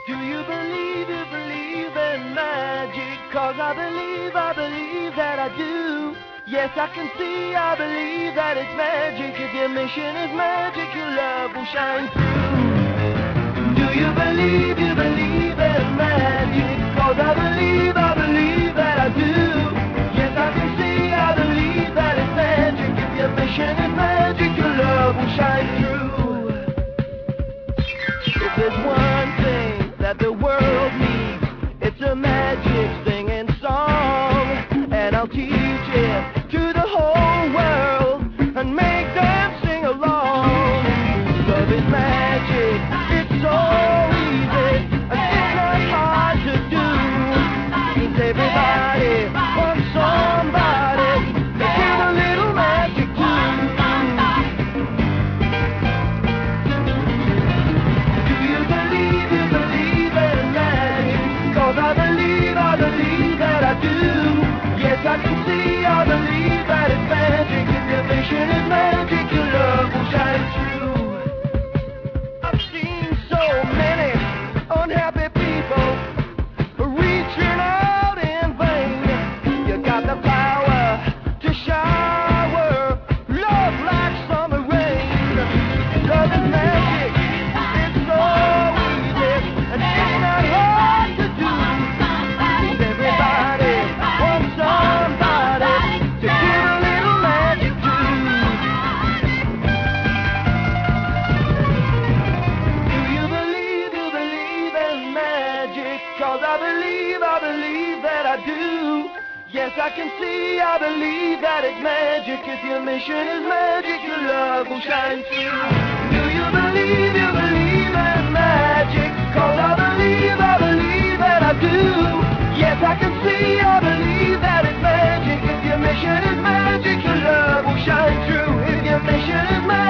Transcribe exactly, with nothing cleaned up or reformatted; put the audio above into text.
Do you believe you believe in magic? Cause I believe, I believe that I do. Yes, I can see, I believe that it's magic. If your mission is magic, your love will shine through. Do you believe you believe in magic? Cause I believe, I believe that I do. Yes, I can see, I believe that it's magic. If your mission is magic, your love will shine through. If there's one thing that the world needs, it's a magic singing song. And I'll teach it to the whole world and make them sing along. Love is magic, it's so easy, and it's not hard to do. Since everybody wants somebody to give a little magic to. Do you believe you believe in magic? Cause I believe, I believe that I do. Yes, I can see, I believe that it's magic. If your vision is magic, your love will shine through. I've seen so many unhappy people reaching out in vain. You got the power to shower love like summer rain. Love is magic, it's so easy, and it's not hard to do. Everybody wants somebody to give a little magic to. Do you believe, you believe in magic? Cause I believe, I believe that I do. Yes, I can see, I believe that it's magic. If your mission is magic, your love will shine through. Do you believe, you believe in magic? Cause I believe, I believe that I do. Yes, I can see, I believe that it's magic. If your mission is magic, your love will shine through. If your mission is magic,